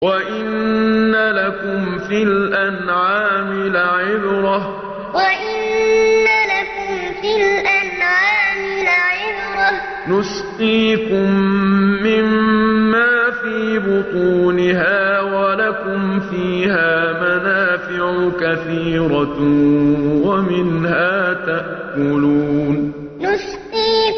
وَإِنَّ لَكُمْ فِي الْأَنْعَامِ لَعِبْرَةً ۖ نُّسْقِيكُم مِّمَّا فِي بُطُونِهَا وَلَكُمْ فِيهَا مَنَافِعُ كَثِيرَةٌ وَمِنْهَا تَأْكُلُونَ